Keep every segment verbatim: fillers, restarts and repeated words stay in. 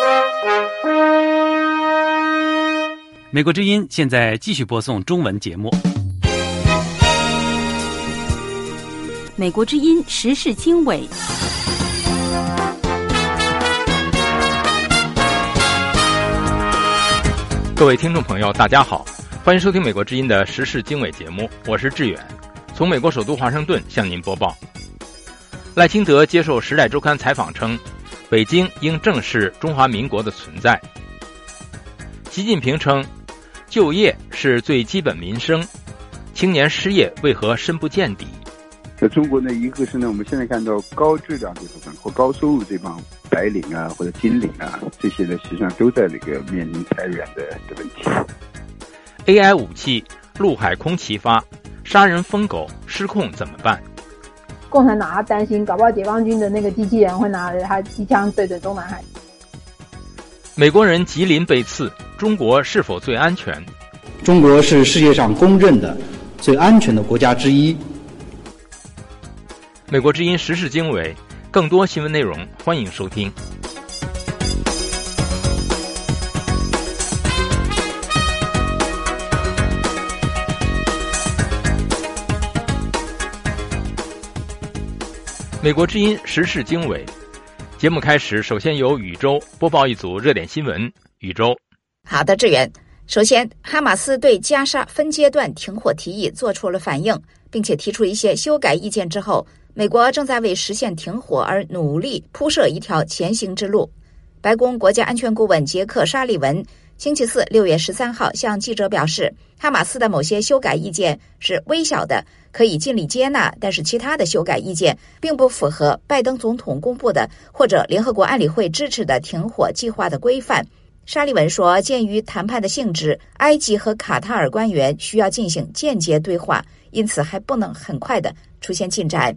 美国之音现在继续播送中文节目。 美国之音时事经纬。 各位听众朋友大家好，欢迎收听美国之音的时事经纬节目，我是志远，从美国首都华盛顿向您播报。赖清德接受《时代周刊》采访称，北京应正视中华民国的存在。习近平称，就业是最基本民生，青年失业为何深不见底？ 在中国呢，一个是呢，我们现在看到高质量这部分或高收入这帮白领啊或者金领啊，这些呢实际上都在这个面临裁员的的问题。 A I 武器陆海空齐发，杀人疯狗失控怎么办？ 共产党他担心，搞不好解放军的那个机器人会拿着他机枪对着中南海。 美国人吉林被刺，中国是否最安全？ 中国是世界上公认的最安全的国家之一。 美国之音时事经纬，更多新闻内容欢迎收听。美国之音时事经纬节目开始，首先由宇宙播报一组热点新闻。宇宙， 好的，志远。首先，哈马斯对加沙分阶段停火提议做出了反应，并且提出一些修改意见之后，美国正在为实现停火而努力铺设一条前行之路。白宫国家安全顾问杰克·沙利文星期四六月十三号向记者表示，哈马斯的某些修改意见是微小的，可以尽力接纳，但是其他的修改意见并不符合拜登总统公布的或者联合国安理会支持的停火计划的规范。沙利文说，鉴于谈判的性质，埃及和卡塔尔官员需要进行间接对话，因此还不能很快的出现进展。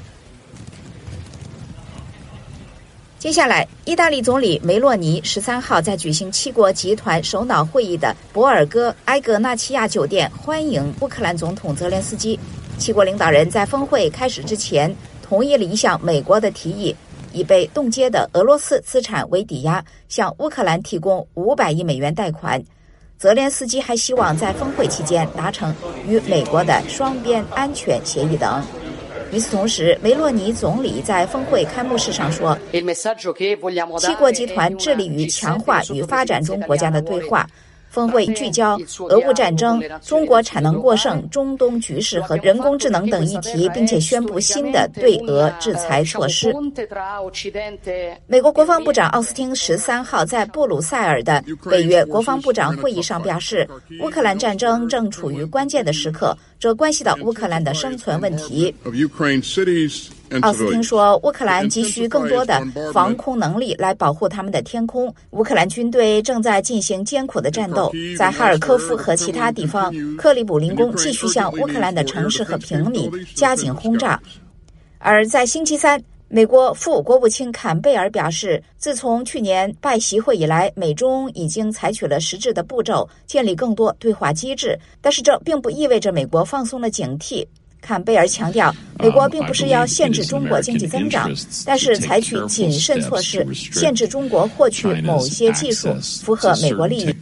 接下来，意大利总理梅洛尼十三号在举行七国集团首脑会议的博尔戈埃格纳齐亚酒店欢迎乌克兰总统泽连斯基。七国领导人在峰会开始之前同意了一项美国的提议，以被冻结的俄罗斯资产为抵押，向乌克兰提供五百亿美元贷款。泽连斯基还希望在峰会期间达成与美国的双边安全协议等。与此同时，梅洛尼总理在峰会开幕式上说，七国集团致力于强化与发展中国家的对话。峰会聚焦俄乌战争、中国产能过剩、中东局势和人工智能等议题，并且宣布新的对俄制裁措施。美国国防部长奥斯汀十三号在布鲁塞尔的北约国防部长会议上表示，乌克兰战争正处于关键的时刻，这关系到乌克兰的生存问题。奥斯汀说，乌克兰急需更多的防空能力来保护他们的天空。乌克兰军队正在进行艰苦的战斗，在哈尔科夫和其他地方，克里姆林宫继续向乌克兰的城市和平民加紧轰炸。而在星期三，美国副国务卿坎贝尔表示，自从去年拜习会以来，美中已经采取了实质的步骤，建立更多对话机制，但是这并不意味着美国放松了警惕。坎贝尔强调，美国并不是要限制中国经济增长，但是采取谨慎措施，限制中国获取某些技术符合美国利益。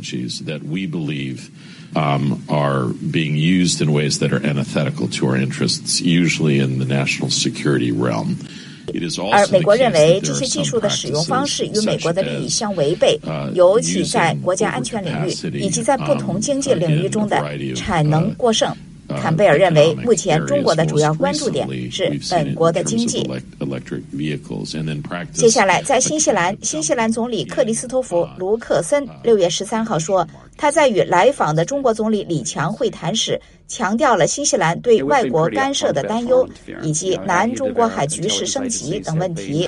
Um, are being used in ways that are antithetical to our interests, usually in the national security realm. 而美国认为这些技术的使用方式与美国的利益相违背，尤其在国家安全领域以及在不同经济领域中的产能过剩。坎贝尔认为，目前中国的主要关注点是本国的经济。接下来，在新西兰，新西兰总理克里斯托弗·卢克森六月十三号说，他在与来访的中国总理李强会谈时，强调了新西兰对外国干涉的担忧，以及南中国海局势升级等问题。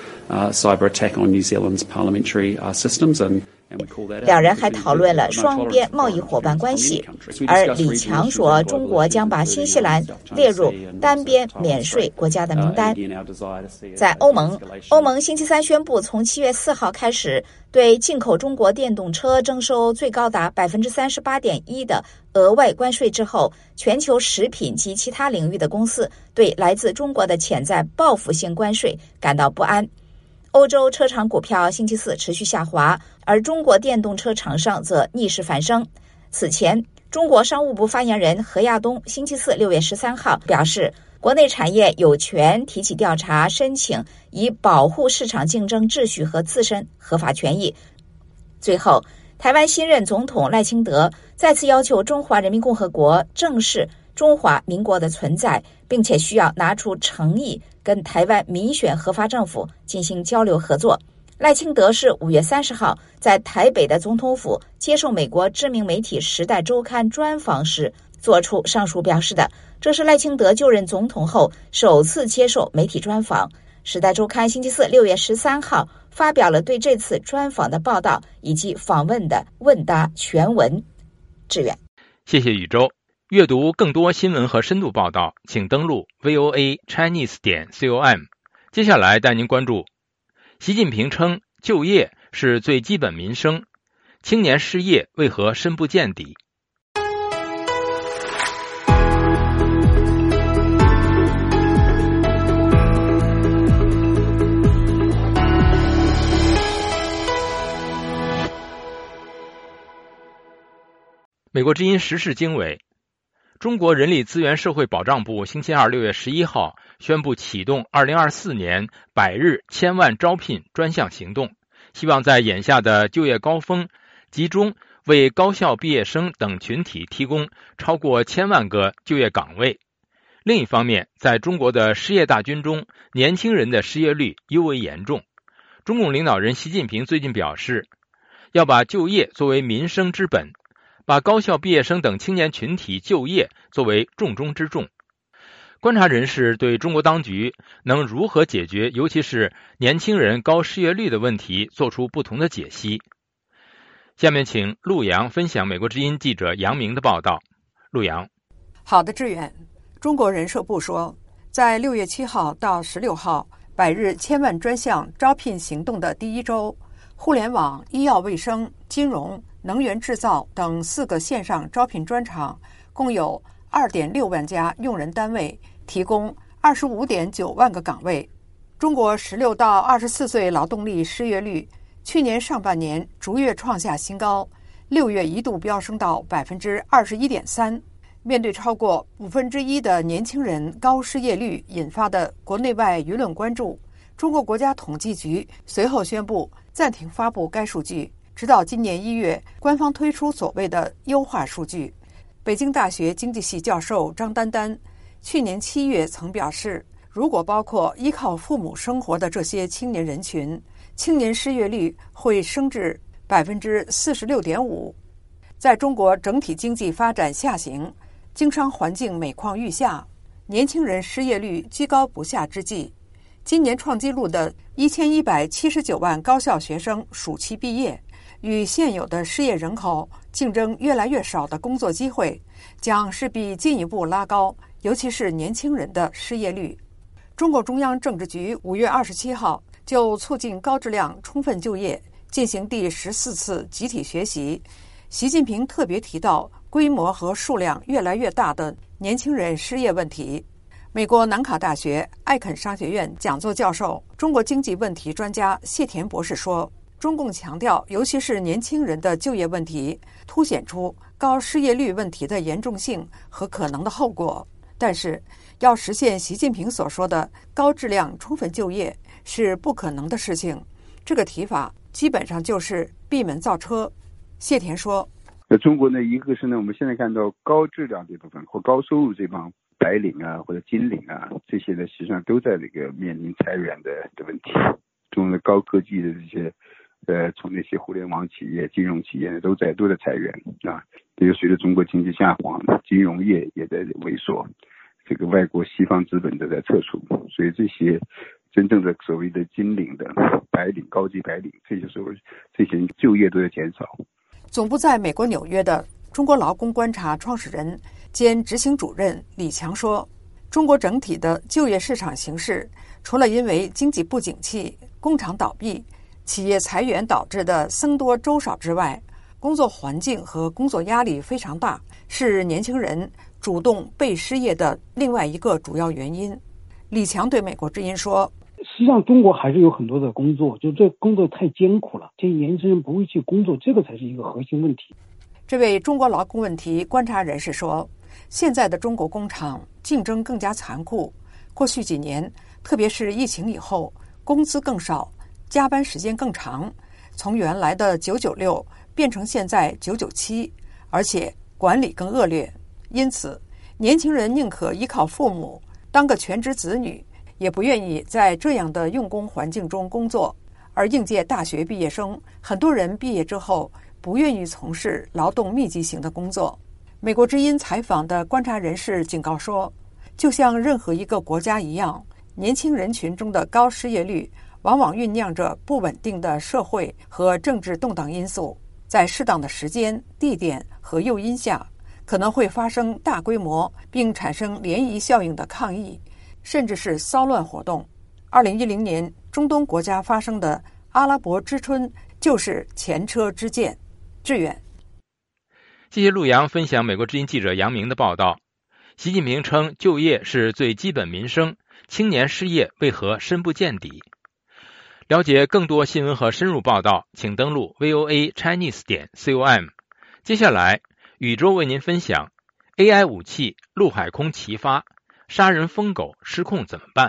两人还讨论了双边贸易伙伴关系，而李强说，中国将把新西兰列入单边免税国家的名单。在欧盟，欧盟星期三宣布，从七月四号开始，对进口中国电动车征收最高达百分之三十八点一的额外关税之后，全球食品及其他领域的公司对来自中国的潜在报复性关税感到不安。 欧洲车厂股票星期四持续下滑，而中国电动车厂商则逆势反升。此前，中国商务部发言人何亚东星期四六月十三号表示，国内产业有权提起调查申请，以保护市场竞争秩序和自身合法权益。最后，台湾新任总统赖清德再次要求中华人民共和国正视中华民国的存在，并且需要拿出诚意跟台湾民选合法政府进行交流合作。赖清德是五月三十号在台北的总统府接受美国知名媒体《时代周刊》专访时做出上述表示的，这是赖清德就任总统后首次接受媒体专访。《时代周刊》星期四六月十三号发表了对这次专访的报道以及访问的问答全文。志远， 谢谢宇宙。阅读更多新闻和深度报道，请登录 V O A Chinese 点 com。接下来带您关注，习近平称就业是最基本民生，青年失业为何深不见底？美国之音时事经纬，中国人力资源社会保障部星期二六月十一号宣布启动二零二四年百日千万招聘专项行动，希望在眼下的就业高峰集中为高校毕业生等群体提供超过千万个就业岗位。另一方面，在中国的失业大军中，年轻人的失业率尤为严重。中共领导人习近平最近表示，要把就业作为民生之本，把高校毕业生等青年群体就业作为重中之重。观察人士对中国当局能如何解决尤其是年轻人高失业率的问题做出不同的解析。下面请陆阳分享美国之音记者杨明的报道。陆阳。 好的，志远。中国人社部说，在六月七号到十六号百日千万专项招聘行动的第一周，互联网、医药卫生、金融、能源制造等四个线上招聘专场共有 二点六万家用人单位，提供 二十五点九万个岗位。中国十六到二十四岁劳动力失业率去年上半年逐月创下新高，六月一度飙升到 百分之二十一点三。 面对超过五分之一的年轻人高失业率引发的国内外舆论关注，中国国家统计局随后宣布暂停发布该数据，直到今年一月官方推出所谓的优化数据。北京大学经济系教授张丹丹去年七月曾表示，如果包括依靠父母生活的这些青年人群，青年失业率会升至 百分之四十六点五。 在中国整体经济发展下行，经商环境每况愈下，年轻人失业率居高不下之际，今年创纪录的一千一百七十九万高校学生暑期毕业，与现有的失业人口竞争越来越少的工作机会，将势必进一步拉高，尤其是年轻人的失业率。中共中央政治局五月二十七号就促进高质量充分就业进行第十四次集体学习，习近平特别提到规模和数量越来越大的年轻人失业问题。美国南卡大学艾肯商学院讲座教授、中国经济问题专家谢田博士说，中共强调尤其是年轻人的就业问题，凸显出高失业率问题的严重性和可能的后果。但是要实现习近平所说的高质量充分就业是不可能的事情，这个提法基本上就是闭门造车。谢田说， 那中国呢，一个是呢，我们现在看到高质量这部分或高收入这帮白领啊或者金领啊，这些呢实际上都在这个面临裁员的的问题。中国的高科技的这些呃，从那些互联网企业、金融企业呢，都在都在裁员啊。这个随着中国经济下滑，金融业也在萎缩，这个外国西方资本都在撤出，所以这些真正的所谓的金领的白领、高级白领，这些时候这些人就业都在减少。 总部在美国纽约的中国劳工观察创始人兼执行主任李强说，中国整体的就业市场形势，除了因为经济不景气、工厂倒闭、企业裁员导致的僧多粥少之外，工作环境和工作压力非常大，是年轻人主动被失业的另外一个主要原因。李强对美国之音说， 实际上中国还是有很多的工作，就这工作太艰苦了，这些年轻人不会去工作，这个才是一个核心问题。 这位中国劳工问题观察人士说，现在的中国工厂竞争更加残酷，过去几年，特别是疫情以后，工资更少，加班时间更长，从原来的九九六变成现在九九七，而且管理更恶劣。因此，年轻人宁可依靠父母当个全职子女，也不愿意在这样的用工环境中工作。而应届大学毕业生，很多人毕业之后不愿意从事劳动密集型的工作。美国之音采访的观察人士警告说，就像任何一个国家一样，年轻人群中的高失业率往往酝酿着不稳定的社会和政治动荡因素，在适当的时间、地点和诱因下，可能会发生大规模并产生涟漪效应的抗议，甚至是骚乱活动。二零一零年中东国家发生的阿拉伯之春就是前车之鉴。志远， 谢谢陆阳分享美国之音记者杨明的报道。习近平称就业是最基本民生，青年失业为何深不见底？了解更多新闻和深入报道，请登录 V O A Chinese 点 com。接下来，宇宙为您分享 A I 武器陆海空齐发，杀人疯狗失控怎么办？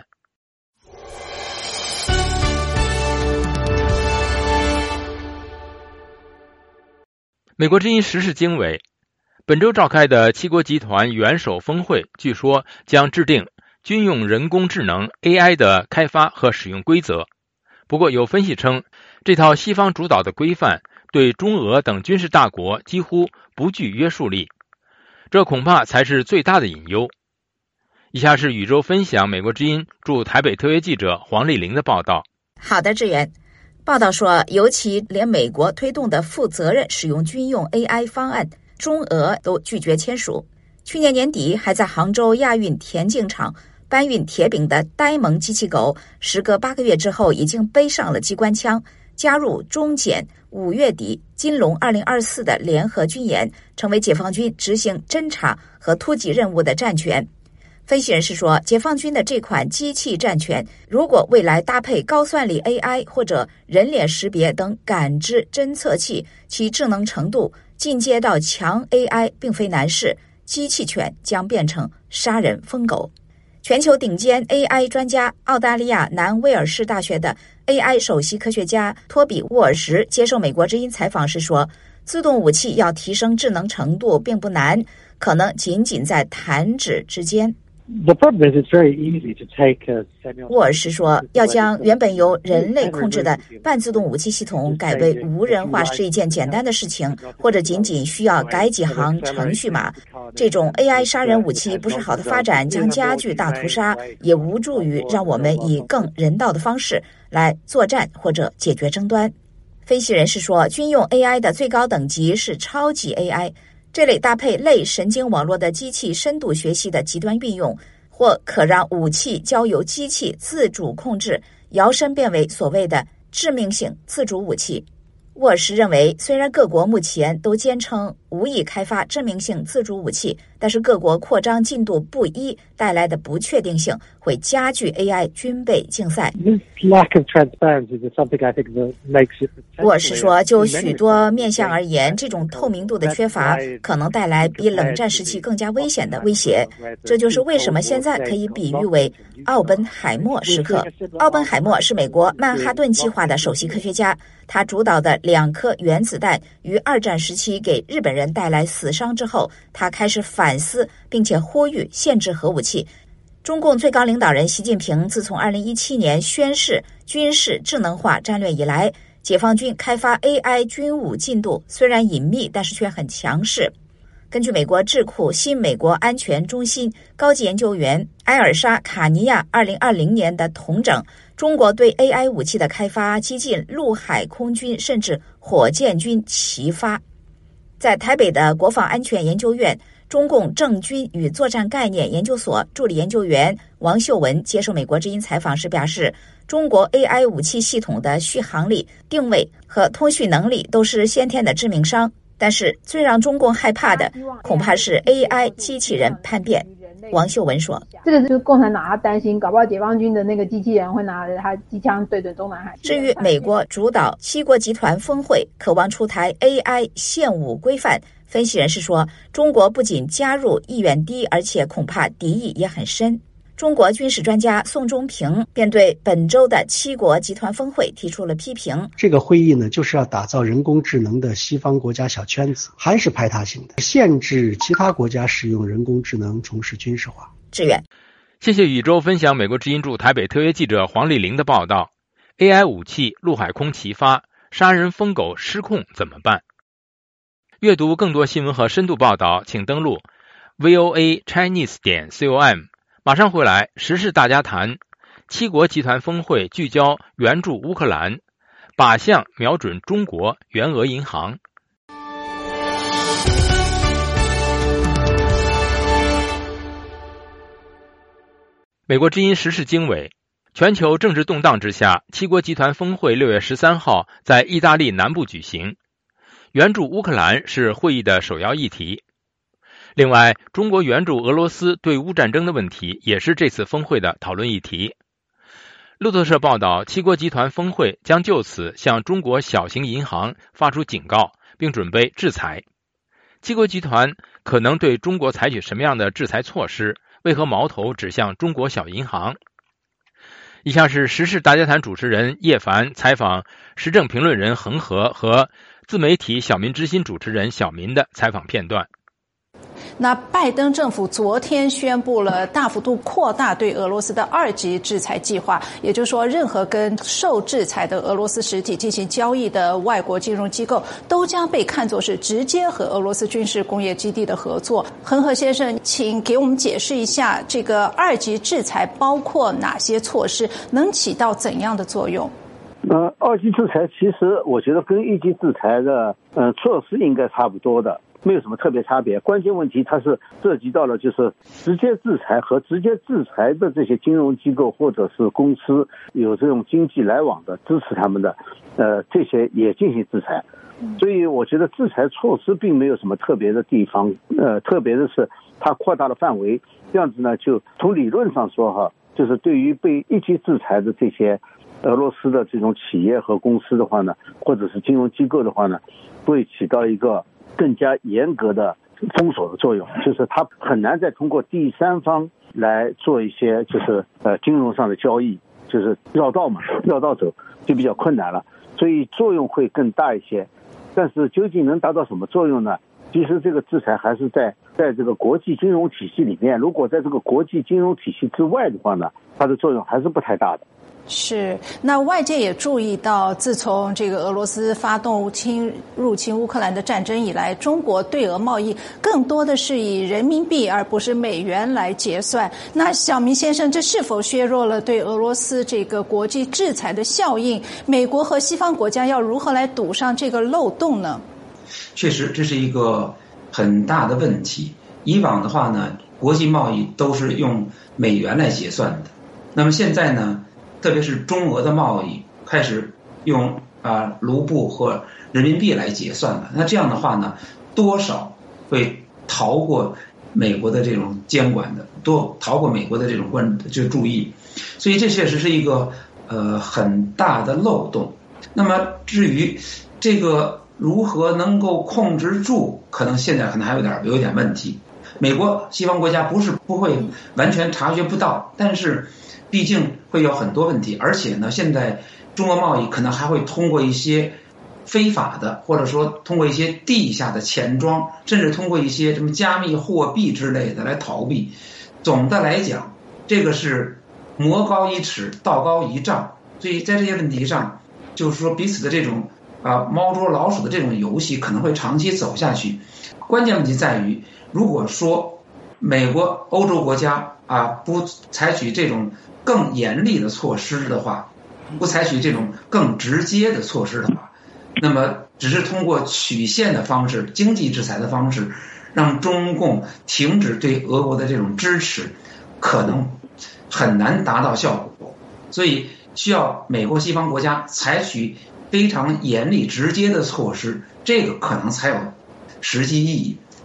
美国之音时事经纬，本周召开的七国集团元首峰会，据说将制定军用人工智能 A I 的开发和使用规则。不过有分析称，这套西方主导的规范对中俄等军事大国几乎不具约束力，这恐怕才是最大的隐忧。以下是宇宙分享美国之音驻台北特约记者黄丽玲的报道。 好的，志远。报道说，尤其连美国推动的负责任使用军用 A I 方案，中俄都拒绝签署。去年年底还在杭州亚运田径场搬运铁饼的呆萌机器狗，时隔八个月之后已经背上了机关枪，加入中检五月底金龙二零二四的联合军演，成为解放军执行侦察和突击任务的战犬。分析人士说，解放军的这款机器战犬，如果未来搭配高算力 A I 或者人脸识别等感知侦测器，其智能程度进阶到强 A I 并非难事，机器犬将变成杀人疯狗。全球顶尖 A I 专家，澳大利亚南威尔士大学的 A I 首席科学家托比·沃尔什接受美国之音采访时说，自动武器要提升智能程度并不难，可能仅仅在弹指之间。沃尔什说，要将原本由人类控制的半自动武器系统改为无人化是一件简单的事情，或者仅仅需要改几行程序码。这种 A I 杀人武器不是好的发展，将加剧大屠杀，也无助于让我们以更人道的方式来作战或者解决争端。分析人士说，军用 A I 的最高等级是超级 A I，这类搭配类神经网络的机器深度学习的极端运用，或可让武器交由机器自主控制，摇身变为所谓的致命性自主武器。沃尔什认为，虽然各国目前都坚称无意开发致命性自主武器，但是各国扩张进度不一带来的不确定性会加剧 A I 军备竞赛。沃尔什说，就许多面向而言，这种透明度的缺乏可能带来比冷战时期更加危险的威胁。这就是为什么现在可以比喻为奥本海默时刻。奥本海默是美国曼哈顿计划的首席科学家，他主导的两颗原子弹于二战时期给日本人带来死伤之后，他开始反思并且呼吁限制核武器。中共最高领导人习近平自从二零一七年宣示军事智能化战略以来，解放军开发 A I 军武进度虽然隐秘，但是却很强势。根据美国智库新美国安全中心高级研究员埃尔莎·卡尼亚二零二零年的统整，中国对 A I 武器的开发激进陆海空军甚至火箭军齐发。在台北的国防安全研究院中共政军与作战概念研究所助理研究员王秀文接受美国之音采访时表示，中国 A I 武器系统的续航力、定位和通讯能力都是先天的致命伤，但是最让中共害怕的恐怕是 A I 机器人叛变。 王秀文说：“ 这个是共产党他担心，搞不好解放军的那个机器人会拿着他机枪对准中南海。” 至于美国主导七国集团峰会，渴望出台 A I 现武规范，分析人士说，中国不仅加入意愿低，而且恐怕敌意也很深。中国军事专家宋忠平便对本周的七国集团峰会提出了批评。 这个会议呢，就是要打造人工智能的西方国家小圈子，还是排他性的，限制其他国家使用人工智能从事军事化。 志远， 谢谢宇宙分享美国之音驻台北特约记者黄丽玲的报道。A I 武器陆海空齐发，杀人疯狗失控怎么办？阅读更多新闻和深度报道，请登录 V O A Chinese 点 com。马上回来，时事大家谈，七国集团峰会聚焦援助乌克兰，靶向瞄准中国援俄银行。美国之音时事经纬，全球政治动荡之下，七国集团峰会六月十三号在意大利南部举行，援助乌克兰是会议的首要议题。另外，中国援助俄罗斯对乌战争的问题也是这次峰会的讨论议题。路透社报道，七国集团峰会将就此向中国小型银行发出警告，并准备制裁。七国集团可能对中国采取什么样的制裁措施？为何矛头指向中国小银行？以下是时事大家谈主持人叶凡采访时政评论人恒河和自媒体小民之心主持人小民的采访片段。 那拜登政府昨天宣布了大幅度扩大对俄罗斯的二级制裁计划，也就是说，任何跟受制裁的俄罗斯实体进行交易的外国金融机构都将被看作是直接和俄罗斯军事工业基地的合作。恒河先生，请给我们解释一下，这个二级制裁包括哪些措施，能起到怎样的作用？ 呃，二级制裁其实我觉得跟一级制裁的呃措施应该差不多的。没有什么特别差别，关键问题它是涉及到了就是直接制裁和直接制裁的这些金融机构或者是公司有这种经济来往的支持他们的，呃，这些也进行制裁。所以我觉得制裁措施并没有什么特别的地方，呃，特别的是它扩大了范围，这样子呢，就从理论上说哈，就是对于被一级制裁的这些俄罗斯的这种企业和公司的话呢，或者是金融机构的话呢，会起到一个更加严格的封锁的作用，就是它很难再通过第三方来做一些就是呃金融上的交易，就是绕道嘛，绕道走就比较困难了，所以作用会更大一些。但是究竟能达到什么作用呢？其实这个制裁还是在在这个国际金融体系里面，如果在这个国际金融体系之外的话呢，它的作用还是不太大的。 是，那外界也注意到，自从这个俄罗斯发动侵入侵乌克兰的战争以来，中国对俄贸易更多的是以人民币而不是美元来结算。那小明先生，这是否削弱了对俄罗斯这个国际制裁的效应？美国和西方国家要如何来堵上这个漏洞呢？ 确实，这是一个很大的问题。以往的话呢，国际贸易都是用美元来结算的，那么现在呢，特别是中俄的贸易开始用啊、呃、卢布和人民币来结算了，那这样的话呢，多少会逃过美国的这种监管的，多逃过美国的这种关就注意，所以这确实是一个呃很大的漏洞。那么至于这个如何能够控制住，可能现在可能还有点有点问题。美国西方国家不是不会完全察觉不到，但是毕竟会有很多问题，而且呢，现在中俄贸易可能还会通过一些非法的，或者说通过一些地下的钱庄，甚至通过一些什么加密货币之类的来逃避。总的来讲，这个是魔高一尺，道高一丈，所以在这些问题上，就是说彼此的这种啊猫捉老鼠的这种游戏可能会长期走下去。关键问题在于，如果说美国、欧洲国家啊不采取这种更严厉的措施的话，不采取这种更直接的措施的话，那么只是通过曲线的方式、经济制裁的方式，让中共停止对俄国的这种支持，可能很难达到效果。所以需要美国西方国家采取非常严厉直接的措施，这个可能才有实际意义。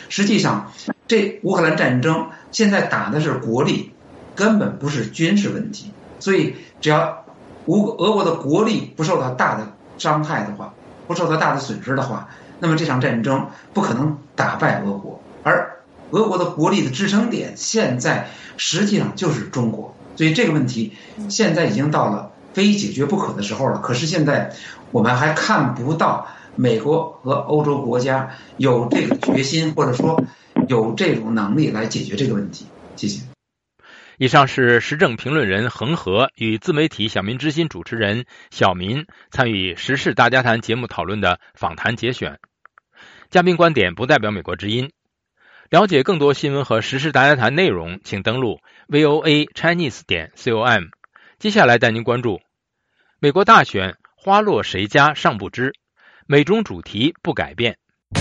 实际上，这乌克兰战争现在打的是国力，根本不是军事问题。所以，只要乌俄国的国力不受到大的伤害的话，不受到大的损失的话，那么这场战争不可能打败俄国。而俄国的国力的支撑点现在实际上就是中国，所以这个问题现在已经到了非解决不可的时候了。可是现在我们还看不到美国和欧洲国家有这个决心，或者说有这种能力来解决这个问题。谢谢。 以上是时政评论人恒河与自媒体小民之心主持人小民参与时事大家谈节目讨论的访谈节选。嘉宾观点不代表美国之音。了解更多新闻和时事大家谈内容，请登录 V O A Chinese 点 com。接下来带您关注美国大选花落谁家尚不知，美中主题不改变。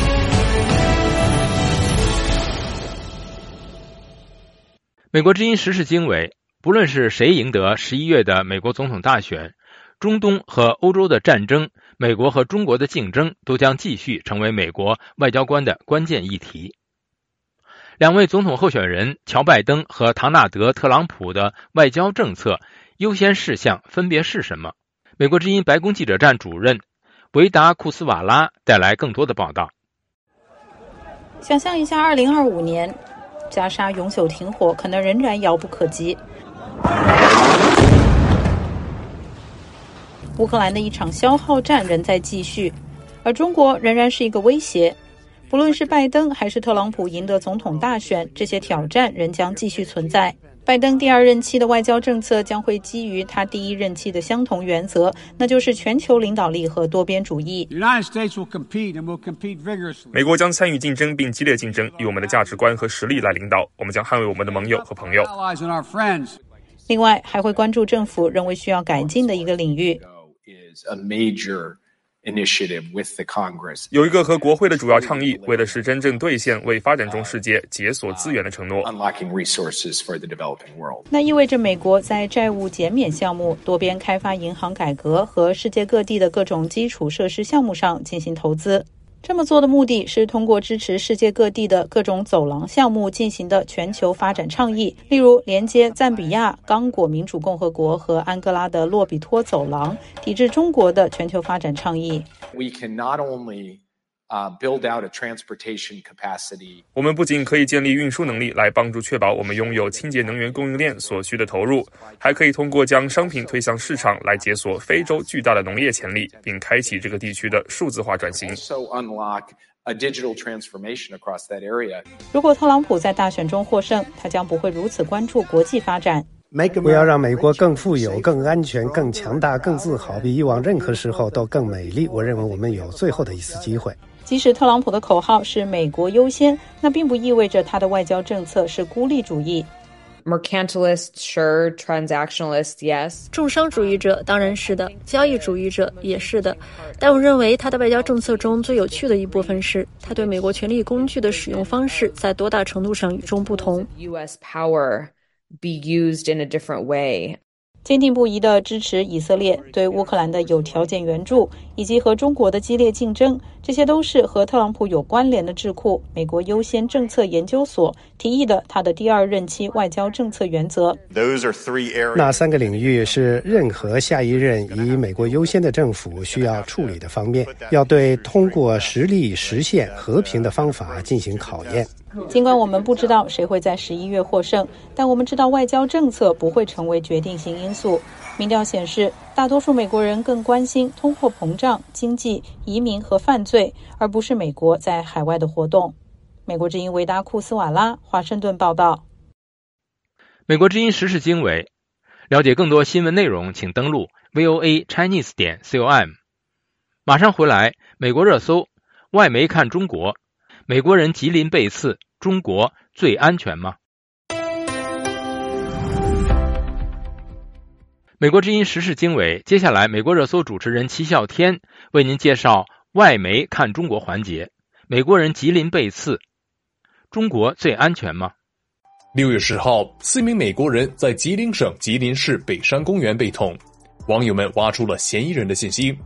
美国之音时事经纬，不论是谁赢得十一月的美国总统大选，中东和欧洲的战争，美国和中国的竞争都将继续成为美国外交官的关键议题。两位总统候选人乔拜登和唐纳德·特朗普的外交政策优先事项分别是什么？美国之音白宫记者站主任维达库斯瓦拉带来更多的报道。 想象一下二零二五年，加沙永久停火可能仍然遥不可及。乌克兰的一场消耗战仍在继续，而中国仍然是一个威胁。不论是拜登还是特朗普赢得总统大选，这些挑战仍将继续存在。拜登第二任期的外交政策将会基于他第一任期的相同原则，那就是全球领导力和多边主义。 美国将参与竞争并激烈竞争，以我们的价值观和实力来领导，我们将捍卫我们的盟友和朋友。 另外，还会关注政府认为需要改进的一个领域。 有一个和国会的主要倡议，为的是真正兑现为发展中世界解锁资源的承诺。 那意味着美国在债务减免项目、多边开发银行改革和世界各地的各种基础设施项目上进行投资。这么做的目的是通过支持世界各地的各种走廊项目进行的全球发展倡议，例如连接赞比亚、刚果民主共和国和安哥拉的洛比托走廊，抵制中国的全球发展倡议。 We can not only Uh, build out a transportation capacity. 我们不仅可以建立运输能力来帮助确保我们拥有清洁能源供应链所需的投入，还可以通过将商品推向市场来解锁非洲巨大的农业潜力，并开启这个地区的数字化转型。 A digital transformation across that area. 如果特朗普在大选中获胜，他将不会如此关注国际发展。 我要让美国更富有、更安全、更强大、更自豪，比以往任何时候都更美丽。我认为我们有最后的一次机会。 即使特朗普的口号是美国优先，那并不意味着他的外交政策是孤立主义。 Mercantilist, sure. Transactionalist, yes. 重商主义者当然是的，交易主义者也是的。但我认为他的外交政策中最有趣的一部分是，他对美国权力工具的使用方式在多大程度上与众不同。 U S power be used in a different way. 坚定不移地支持以色列，对乌克兰的有条件援助，以及和中国的激烈竞争，这些都是和特朗普有关联的智库美国优先政策研究所提议的他的第二任期外交政策原则。 那三个领域是任何下一任以美国优先的政府需要处理的方面，要对通过实力实现和平的方法进行考验。 尽管我们不知道谁会在十一月获胜，但我们知道外交政策不会成为决定性因素。民调显示，大多数美国人更关心通货膨胀、经济、移民和犯罪，而不是美国在海外的活动。美国之音维达库斯瓦拉，华盛顿报道。 美国之音时事经纬，了解更多新闻内容，请登录 V O A Chinese 点 com。马上回来，美国热搜：外媒看中国，美国人吉林被刺，中国最安全吗？美国之音时事经纬，接下来美国热搜主持人齐笑天为您介绍外媒看中国环节。美国人吉林被刺，中国最安全吗？ 六月十号，四名美国人在吉林省吉林市北山公园被捅，网友们挖出了嫌疑人的信息。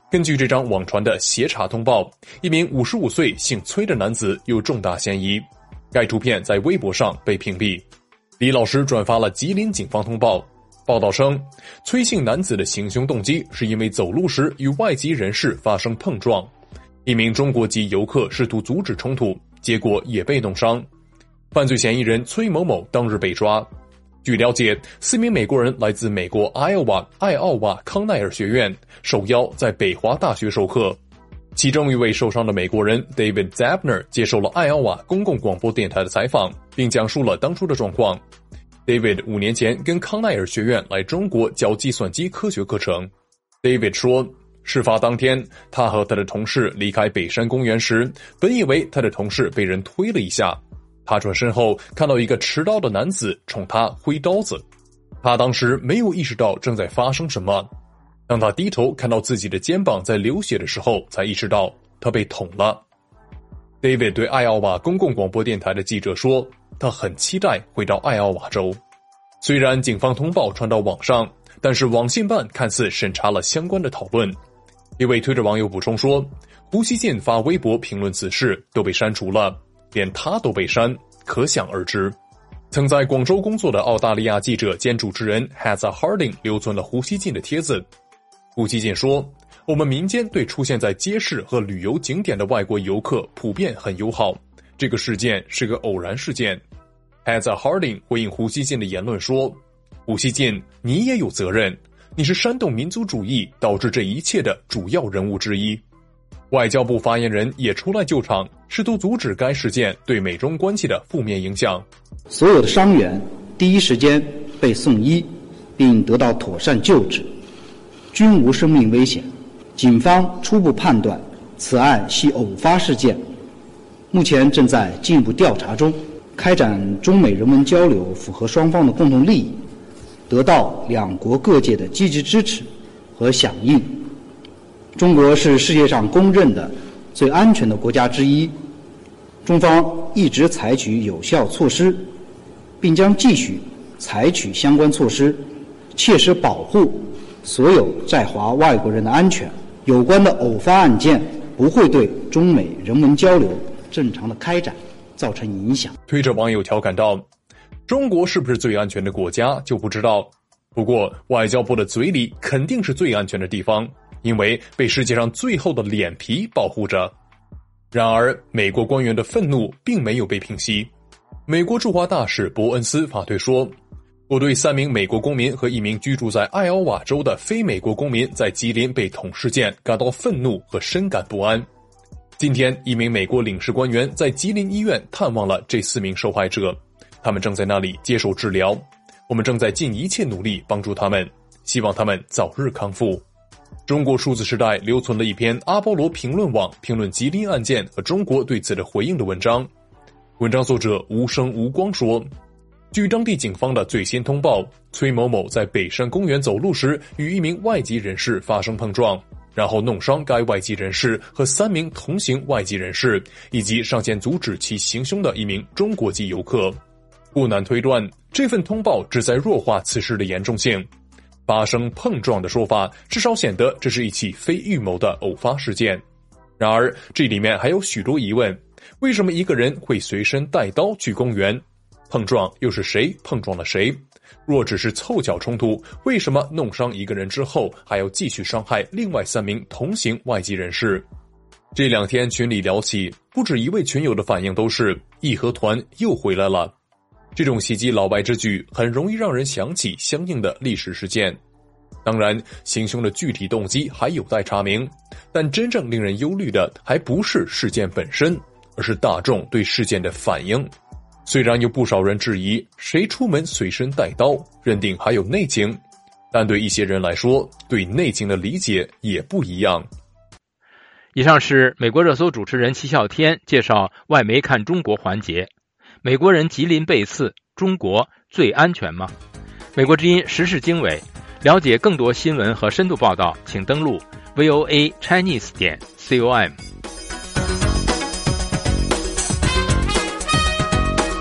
根据这张网传的协查通报，一名五十五岁姓崔的男子有重大嫌疑。该图片在微博上被屏蔽。李老师转发了吉林警方通报，报道称，崔姓男子的行凶动机是因为走路时与外籍人士发生碰撞，一名中国籍游客试图阻止冲突，结果也被弄伤。犯罪嫌疑人崔某某当日被抓。据了解，四名美国人来自美国艾奥瓦艾奥瓦康奈尔学院，受邀在北华大学授课。其中一位受伤的美国人 David Zabner 接受了艾奥瓦公共广播电台的采访，并讲述了当初的状况。David 五年前跟康奈尔学院来中国教计算机科学课程。David 说，事发当天，他和他的同事离开北山公园时，本以为他的同事被人推了一下。他转身后看到一个持刀的男子冲他挥刀子，他当时没有意识到正在发生什么。当他低头看到自己的肩膀在流血的时候，才意识到他被捅了。David 对艾奥瓦公共广播电台的记者说，他很期待回到艾奥瓦州。虽然警方通报传到网上，但是网信办看似审查了相关的讨论。一位推特网友补充说，胡锡进发微博评论此事都被删除了，连他都被删，可想而知。曾在广州工作的澳大利亚记者兼主持人 Heather Harding 留存了胡锡进的帖子。胡锡进说，我们民间对出现在街市和旅游景点的外国游客普遍很友好，这个事件是个偶然事件。Heather Harding 回应胡锡进的言论说，胡锡进，你也有责任，你是煽动民族主义导致这一切的主要人物之一。外交部发言人也出来救场，试图阻止该事件对美中关系的负面影响。 所有的伤员第一时间被送医，并得到妥善救治，均无生命危险。警方初步判断此案系偶发事件，目前正在进一步调查中。开展中美人文交流符合双方的共同利益，得到两国各界的积极支持和响应。中国是世界上公认的最安全的国家之一，中方一直采取有效措施，并将继续采取相关措施，切实保护所有在华外国人的安全。有关的偶发案件不会对中美人文交流正常的开展造成影响。 推着网友调侃道，中国是不是最安全的国家就不知道，不过外交部的嘴里肯定是最安全的地方，因为被世界上最厚的脸皮保护着。然而美国官员的愤怒并没有被平息。美国驻华大使伯恩斯发推说，我对三名美国公民和一名居住在艾奥瓦州的非美国公民在吉林被捅事件感到愤怒和深感不安。今天一名美国领事官员在吉林医院探望了这四名受害者，他们正在那里接受治疗，我们正在尽一切努力帮助他们，希望他们早日康复。中国数字时代留存了一篇阿波罗评论网评论吉林案件和中国对此的回应的文章。文章作者无声无光说，据当地警方的最新通报，崔某某在北山公园走路时与一名外籍人士发生碰撞，然后弄伤该外籍人士和三名同行外籍人士，以及上前阻止其行凶的一名中国籍游客。不难推断，这份通报旨在弱化此事的严重性。发生碰撞的说法至少显得这是一起非预谋的偶发事件。然而这里面还有许多疑问，为什么一个人会随身带刀去公园？碰撞又是谁碰撞了谁？若只是凑巧冲突，为什么弄伤一个人之后还要继续伤害另外三名同行外籍人士？这两天群里聊起，不止一位群友的反应都是义和团又回来了。这种袭击老外之举很容易让人想起相应的历史事件。当然，行凶的具体动机还有待查明，但真正令人忧虑的还不是事件本身，而是大众对事件的反应。虽然有不少人质疑谁出门随身带刀，认定还有内情，但对一些人来说，对内情的理解也不一样。 以上是美国热搜主持人齐啸天介绍外媒看中国环节。美国人吉林被刺，中国最安全吗？美国之音时事经纬，了解更多新闻和深度报道，请登录 V O A Chinese 点 com。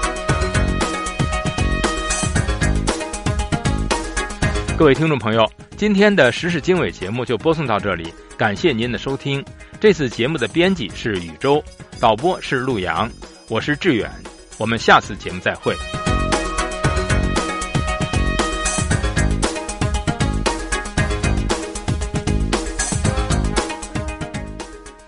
各位听众朋友， 今天的时事经纬节目就播送到这里，感谢您的收听。这次节目的编辑是宇宙，导播是陆阳，我是志远，我们下次节目再会。